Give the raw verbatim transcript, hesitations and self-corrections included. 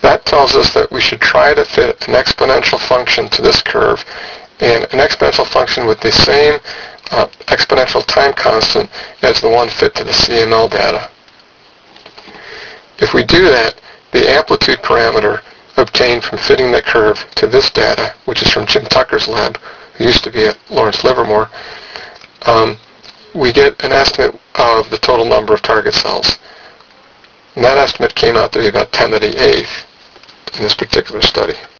that tells us that we should try to fit an exponential function to this curve, and an exponential function with the same uh, exponential time constant as the one fit to the C M L data. If we do that, the amplitude parameter obtained from fitting the curve to this data, which is from Jim Tucker's lab, who used to be at Lawrence Livermore, um, we get an estimate of the total number of target cells. And that estimate came out to be about ten to the eighth in this particular study.